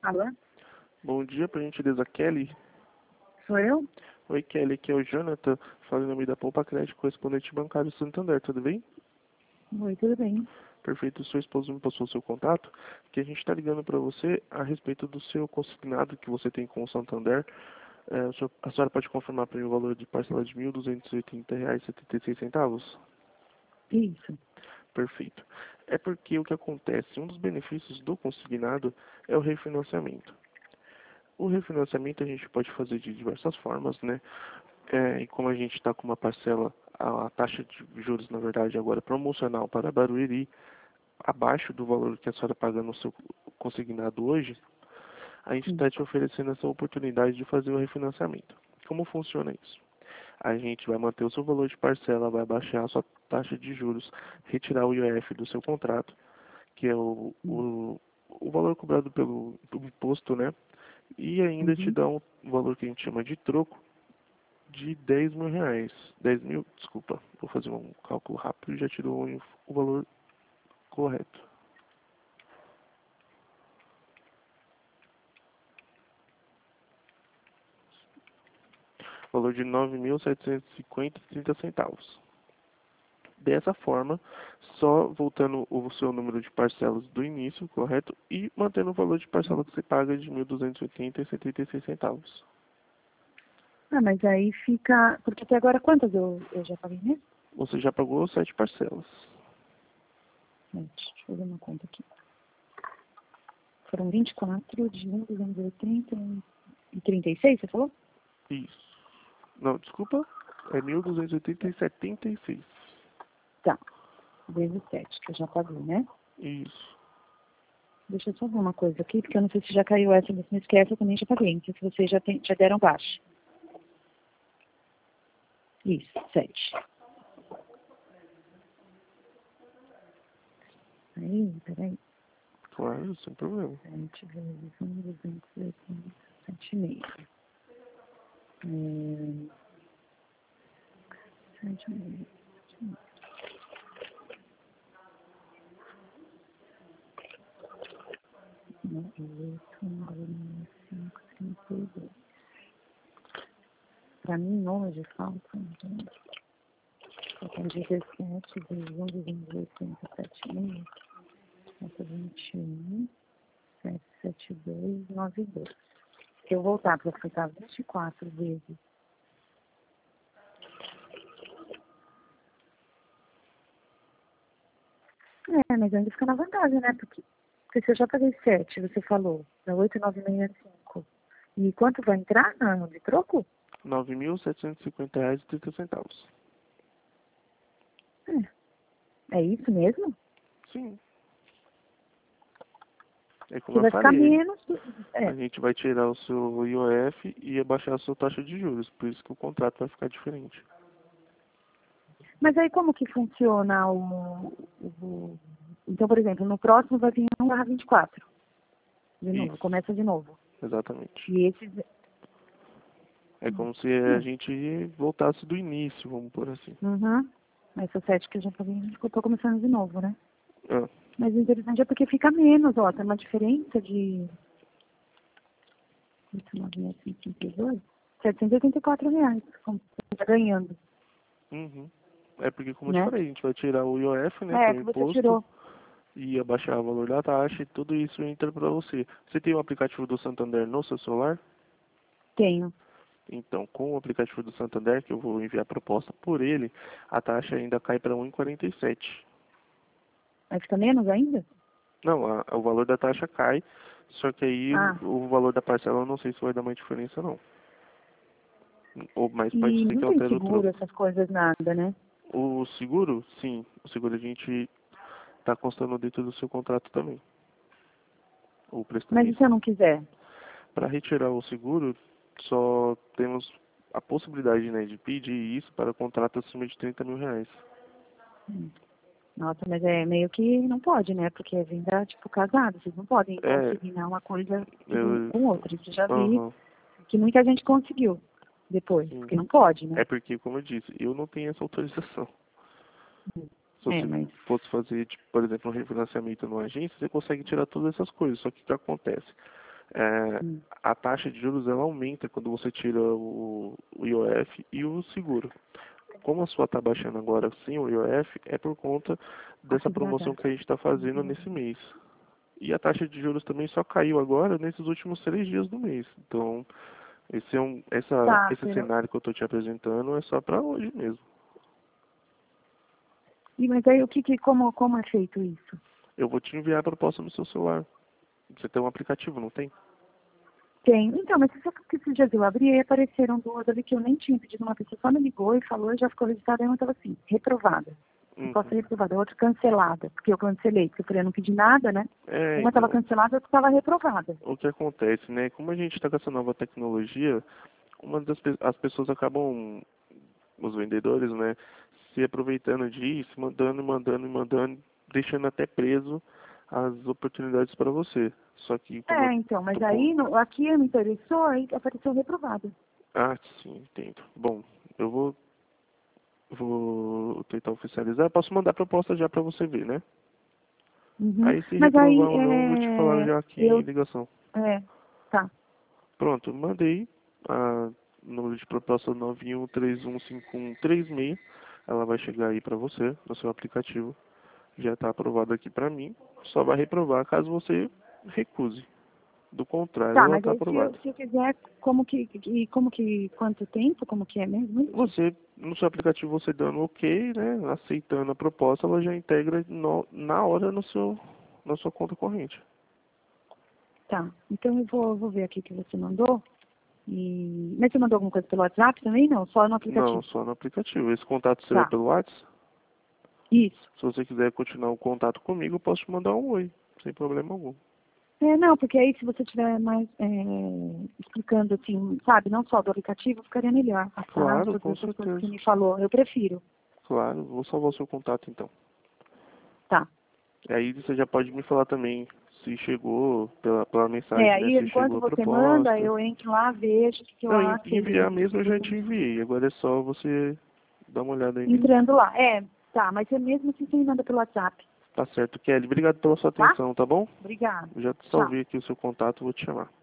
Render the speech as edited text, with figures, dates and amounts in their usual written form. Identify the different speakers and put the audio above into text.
Speaker 1: Alô?
Speaker 2: Bom dia, por gentileza, Kelly.
Speaker 1: Sou eu?
Speaker 2: Oi, Kelly, aqui é o Jonathan, falando em nome da Poupa Crédito, correspondente bancário Santander, tudo bem?
Speaker 1: Oi, tudo bem.
Speaker 2: Perfeito, seu esposo me passou o seu contato, que a gente está ligando para você a respeito do seu consignado que você tem com o Santander. A senhora pode confirmar para mim o valor de parcela de R$ 1.280,76?
Speaker 1: Isso.
Speaker 2: Perfeito. É porque o que acontece, um dos benefícios do consignado é o refinanciamento. O refinanciamento a gente pode fazer de diversas formas, né? E como a gente está com uma parcela, a taxa de juros, na verdade, agora promocional para Barueri, abaixo do valor que a senhora paga no seu consignado hoje, a gente
Speaker 1: Sim.
Speaker 2: está te oferecendo essa oportunidade de fazer o refinanciamento. Como funciona isso? A gente vai manter o seu valor de parcela, vai baixar a sua taxa de juros, retirar o IOF do seu contrato, que é o valor cobrado pelo imposto, né? E ainda te
Speaker 1: Uhum.
Speaker 2: dá um valor que a gente chama de troco de R$ 10.000. 10.000, desculpa, vou fazer um cálculo rápido e já tirou o valor correto. Valor de R$ 9.750,30. Dessa forma, só voltando o seu número de parcelas do início, correto? E mantendo o valor de parcela que você paga de R$ 1.280,76.
Speaker 1: Ah, mas aí fica... Porque até agora quantas eu já paguei mesmo?
Speaker 2: Você já pagou 7 parcelas.
Speaker 1: Deixa eu fazer uma conta aqui. Foram 24 de 1.280 e 36, você falou?
Speaker 2: Isso. Não, desculpa. É 1.280,76.
Speaker 1: Tá. Vezes 7, que eu já paguei, né?
Speaker 2: Isso.
Speaker 1: Deixa eu só ver uma coisa aqui, porque eu não sei se já caiu essa, mas não esquece, eu também já paguei. Não sei se vocês já deram baixa. Isso, 7. Aí, peraí.
Speaker 2: Claro, sem problema.
Speaker 1: 7 vezes 1.280, 7,5. 7,5. Não, 8,5, 32. Para mim, hoje, faltam 17 vezes 1,287,5, falta 21, 772, 92. Se eu voltar para ficar 24 vezes. Mas ainda fica na vantagem, né? Porque se eu já paguei 7, você falou, dá 8,965. E quanto vai entrar de troco?
Speaker 2: R$ 9.750,30.
Speaker 1: É isso mesmo?
Speaker 2: Sim. É como
Speaker 1: Que
Speaker 2: eu
Speaker 1: vai ficar
Speaker 2: falei.
Speaker 1: menos.
Speaker 2: A gente vai tirar o seu IOF e abaixar a sua taxa de juros. Por isso que o contrato vai ficar diferente.
Speaker 1: Mas aí como que funciona o... Então, por exemplo, no próximo vai vir 1/24. De novo,
Speaker 2: Isso.
Speaker 1: começa de novo.
Speaker 2: Exatamente.
Speaker 1: E esses...
Speaker 2: É como se a gente voltasse do início, vamos por assim.
Speaker 1: Uhum. Essa 7 que eu já paguei, eu tô começando de novo, né?
Speaker 2: Ah,
Speaker 1: Mas o interessante é porque fica menos, ó. Tem uma diferença de 8.952, R$ 784, como você tá ganhando,
Speaker 2: uhum. É porque, como eu te
Speaker 1: né?
Speaker 2: falei, a gente vai tirar o IOF, né, que é o
Speaker 1: Que você
Speaker 2: imposto,
Speaker 1: tirou.
Speaker 2: e abaixar o valor da taxa, e tudo isso entra para você. Você tem o aplicativo do Santander no seu celular?
Speaker 1: Tenho.
Speaker 2: Então, com o aplicativo do Santander, que eu vou enviar a proposta por ele, a taxa ainda cai para 1,47.
Speaker 1: Vai ficar menos ainda?
Speaker 2: Não, o valor da taxa cai, só que aí
Speaker 1: Ah,
Speaker 2: o valor da parcela eu não sei se vai dar uma diferença não. Ou mais pode
Speaker 1: e
Speaker 2: ser
Speaker 1: não
Speaker 2: que
Speaker 1: tem
Speaker 2: altere o
Speaker 1: seguro,
Speaker 2: troco.
Speaker 1: essas coisas, nada, né?
Speaker 2: O seguro, sim, o seguro a gente está constando dentro do seu contrato também, o
Speaker 1: Mas e se
Speaker 2: prestamista.
Speaker 1: eu não quiser?
Speaker 2: Para retirar o seguro, só temos a possibilidade, né, de pedir isso para contrato acima de R$ 30.000.
Speaker 1: Nossa, mas é meio que não pode, né? Porque é venda, tipo, casada. Vocês não podem
Speaker 2: É,
Speaker 1: consignar uma coisa
Speaker 2: eu,
Speaker 1: com outra. Isso eu já vi
Speaker 2: aham,
Speaker 1: que muita gente conseguiu depois.
Speaker 2: sim.
Speaker 1: Porque não pode, né?
Speaker 2: É porque, como eu disse, eu não tenho essa autorização. Se você
Speaker 1: Mas...
Speaker 2: fosse fazer, tipo, por exemplo, um refinanciamento numa agência, você consegue tirar todas essas coisas. Só que o que acontece? É, a taxa de juros ela aumenta quando você tira o IOF e o seguro. Como a sua está baixando agora sem o IOF, é por conta dessa promoção que a gente está fazendo nesse mês. E a taxa de juros também só caiu agora nesses últimos 3 dias do mês. Então, esse cenário que eu estou te apresentando é só para hoje mesmo.
Speaker 1: E mas aí como é feito isso?
Speaker 2: Eu vou te enviar a proposta no seu celular. Você tem um aplicativo, não tem?
Speaker 1: Tem. Então, mas você sabe que esses dias eu abri e apareceram duas ali que eu nem tinha pedido. Uma pessoa só me ligou e falou, já ficou registrada, e uma estava assim, reprovada. Posso reprovada, a outra cancelada, porque eu cancelei, porque eu falei, eu não pedi nada, né? Uma estava cancelada, a outra estava reprovada.
Speaker 2: O que acontece, né? Como a gente está com essa nova tecnologia, as pessoas acabam, os vendedores, né, se aproveitando disso, mandando, deixando até preso as oportunidades para você. Só que
Speaker 1: Então, mas aí aqui me interessou, aí apareceu reprovada.
Speaker 2: Ah, sim, entendo. Bom, eu vou tentar oficializar. Posso mandar a proposta já para você ver, né? Aí se
Speaker 1: Mas aí,
Speaker 2: reprovar ou não, eu vou te falar já aqui em ligação.
Speaker 1: Tá.
Speaker 2: Pronto, mandei a número de proposta 91315136. Ela vai chegar aí para você no seu aplicativo. Já está aprovado aqui para mim. Só vai reprovar caso você recuse. Do contrário,
Speaker 1: Tá,
Speaker 2: ela
Speaker 1: mas
Speaker 2: está
Speaker 1: aí
Speaker 2: aprovada.
Speaker 1: se eu quiser, quanto tempo, como que é mesmo?
Speaker 2: Você, no seu aplicativo, você dando ok, né, aceitando a proposta, ela já integra na hora na sua conta corrente.
Speaker 1: Tá, então eu vou ver aqui o que você mandou. Mas você mandou alguma coisa pelo WhatsApp também? Não, só no aplicativo?
Speaker 2: Não, só no aplicativo. Esse contato será
Speaker 1: Tá.
Speaker 2: pelo WhatsApp?
Speaker 1: Isso.
Speaker 2: Se você quiser continuar o contato comigo, eu posso te mandar um oi, sem problema algum.
Speaker 1: Não, porque aí se você estiver mais explicando assim, sabe, não só do aplicativo, ficaria melhor.
Speaker 2: Claro, com
Speaker 1: Todas as coisas que
Speaker 2: certeza.
Speaker 1: você me falou, eu prefiro.
Speaker 2: Claro, vou salvar o seu contato então.
Speaker 1: Tá.
Speaker 2: E aí você já pode me falar também se chegou pela mensagem, né?
Speaker 1: Aí
Speaker 2: Se
Speaker 1: enquanto
Speaker 2: chegou a
Speaker 1: você manda,
Speaker 2: proposta.
Speaker 1: eu entro lá, vejo o que eu
Speaker 2: Não,
Speaker 1: aceito.
Speaker 2: enviar mesmo eu já te enviei. Agora é só você dar uma olhada aí mesmo.
Speaker 1: Entrando lá. Tá, mas é mesmo assim você me manda pelo WhatsApp.
Speaker 2: Tá certo, Kelly. Obrigado pela sua
Speaker 1: Tá?
Speaker 2: atenção, tá bom?
Speaker 1: Obrigada.
Speaker 2: Eu já
Speaker 1: Tchau.
Speaker 2: salvei aqui o seu contato, vou te chamar.